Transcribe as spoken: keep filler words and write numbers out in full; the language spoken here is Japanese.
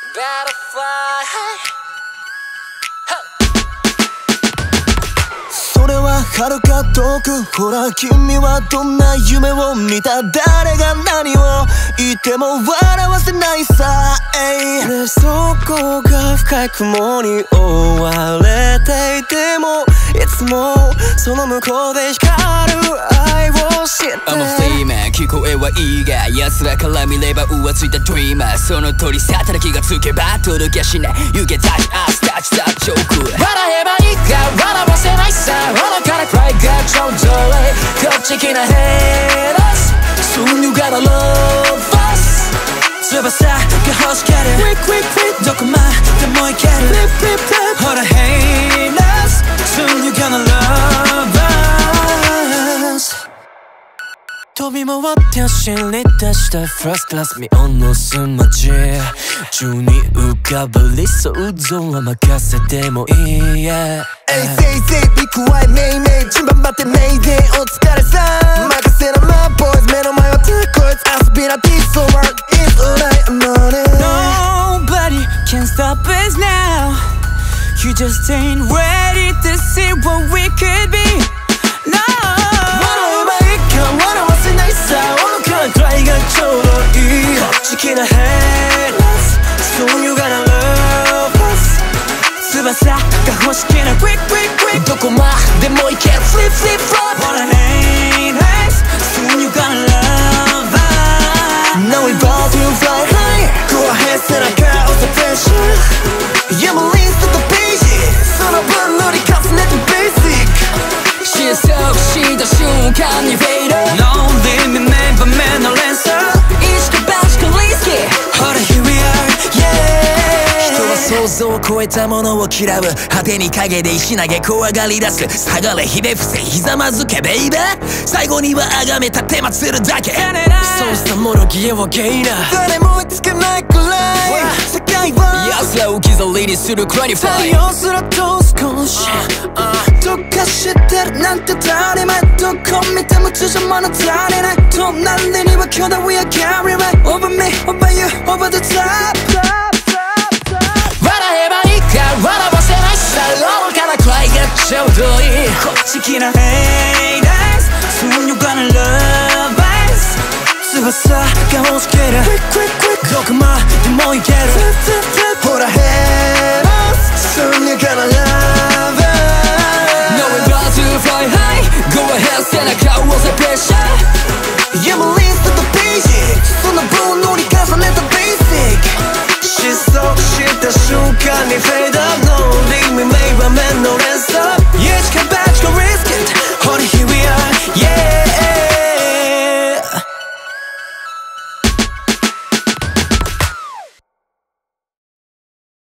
それは遥か遠く、ほら君はどんな夢を見た、誰が何を言っても笑わせないさ、えい、ね、そこが深い雲に覆われていても、いつもその向こうで光る愛を知って I'm a female 聞こえはいいが、奴らから見れば浮ついた dreamer、 その通りさ、ただ気がつけば届きゃしない。 You get touch us touch that joke、 笑えばいいか笑わせないさ、愚かなくらいがちょうどいい、こっち来な hate us soon you gotta love us、 翼が欲しける quick quick quick どこまでも行ける flip flip flip ほら hate us soon you gonna love us、 飛び回って走り出した First class 見下ろす街中に浮かぶ理想像は任せてもいい、yeah、Hey say say be quiet may may 順番待って Mayday お疲れさん任せろ my boys 目の前はタコイズ遊びな This world is alright money Nobody can stop us now You just ain't ready to see what we could be No 笑えばいいか笑わせないさ、愚かなくらいがちょうどいい、こっち来な hate us Soon you gonna love us 翼が欲しけな quick quick quick どこまでも行ける flip flip flop ほら hate us Soon you gonna love us Now we about to fly high Go ahead 背中押せ pressure Yeah my leans to the pages その分乗り重ねて basic 失速した瞬間にフェイド No limit メンバー目の連鎖意識バチコリスキー、 ほら here we are yeah 人は想像を超えたものを嫌う、果てに影で石投げ怖がり出す、下がれひれ伏せひざまずけベイベー、最後には崇めたてまつるだけ、そうしたもの消えはゲイな、誰も追いつかないくらい世界は奴らを置き去りにするクラニファイ、 太陽すらと少しどっか知ってるなんて当たり前、どこ見ても通常物足りない、隣には巨大 We are carry right over me, over you, over the top 笑えばいいか笑わせないさ、愚かなくらいがちょうどいい、 こっち来な Hey guys Soon you gonna love us 翼が欲しける Quick quick quick どこまでも行ける Flip flip flip ほら Hate us Soon you gonna love us No we're about to fly high Go ahead 背中を押せ pressure Yeah,